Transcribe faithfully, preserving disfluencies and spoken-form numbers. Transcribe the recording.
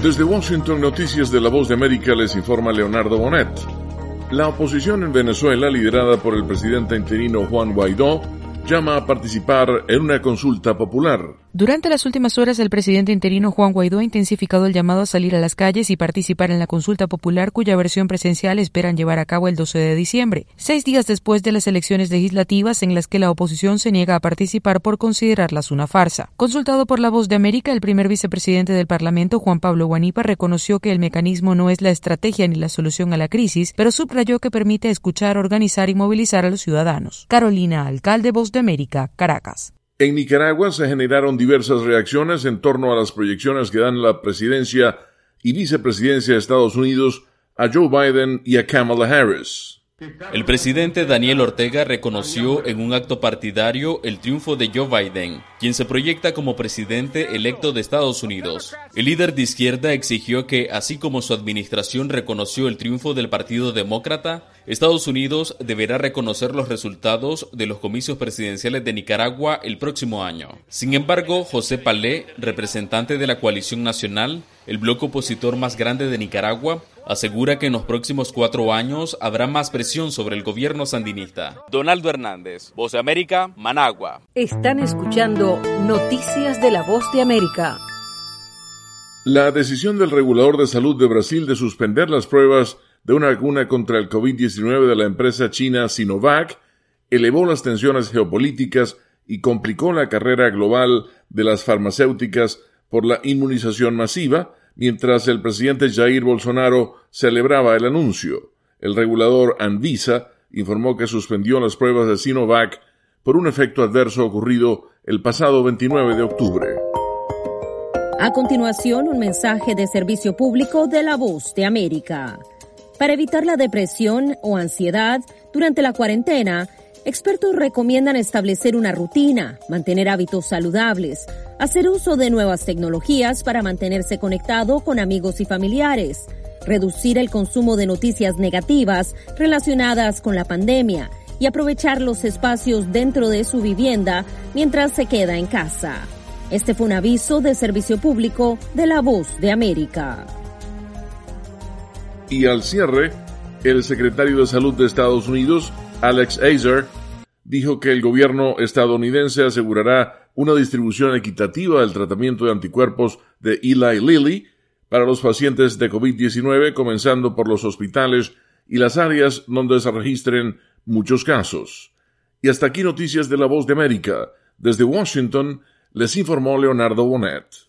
Desde Washington, Noticias de la Voz de América, les informa Leonardo Bonet. La oposición en Venezuela, liderada por el presidente interino Juan Guaidó, llama a participar en una consulta popular. Durante las últimas horas, el presidente interino Juan Guaidó ha intensificado el llamado a salir a las calles y participar en la consulta popular, cuya versión presencial esperan llevar a cabo el doce de diciembre, seis días después de las elecciones legislativas en las que la oposición se niega a participar por considerarlas una farsa. Consultado por La Voz de América, el primer vicepresidente del Parlamento, Juan Pablo Guanipa, reconoció que el mecanismo no es la estrategia ni la solución a la crisis, pero subrayó que permite escuchar, organizar y movilizar a los ciudadanos. Carolina Alcalde, Voz de América, Caracas. En Nicaragua se generaron diversas reacciones en torno a las proyecciones que dan la presidencia y vicepresidencia de Estados Unidos a Joe Biden y a Kamala Harris. El presidente Daniel Ortega reconoció en un acto partidario el triunfo de Joe Biden, quien se proyecta como presidente electo de Estados Unidos. El líder de izquierda exigió que, así como su administración reconoció el triunfo del Partido Demócrata, Estados Unidos deberá reconocer los resultados de los comicios presidenciales de Nicaragua el próximo año. Sin embargo, José Palé, representante de la Coalición Nacional, el bloque opositor más grande de Nicaragua, asegura que en los próximos cuatro años habrá más presión sobre el gobierno sandinista. Donaldo Hernández, Voz de América, Managua. Están escuchando Noticias de la Voz de América. La decisión del regulador de salud de Brasil de suspender las pruebas de una vacuna contra el covid diecinueve de la empresa china Sinovac elevó las tensiones geopolíticas y complicó la carrera global de las farmacéuticas por la inmunización masiva, mientras el presidente Jair Bolsonaro celebraba el anuncio. El regulador Anvisa informó que suspendió las pruebas de Sinovac por un efecto adverso ocurrido el pasado veintinueve de octubre. A continuación, un mensaje de servicio público de La Voz de América. Para evitar la depresión o ansiedad durante la cuarentena, expertos recomiendan establecer una rutina, mantener hábitos saludables, hacer uso de nuevas tecnologías para mantenerse conectado con amigos y familiares, reducir el consumo de noticias negativas relacionadas con la pandemia y aprovechar los espacios dentro de su vivienda mientras se queda en casa. Este fue un aviso de servicio público de La Voz de América. Y al cierre, el secretario de Salud de Estados Unidos, Alex Azar, dijo que el gobierno estadounidense asegurará una distribución equitativa del tratamiento de anticuerpos de Eli Lilly para los pacientes de covid diecinueve, comenzando por los hospitales y las áreas donde se registren muchos casos. Y hasta aquí Noticias de la Voz de América. Desde Washington, les informó Leonardo Bonet.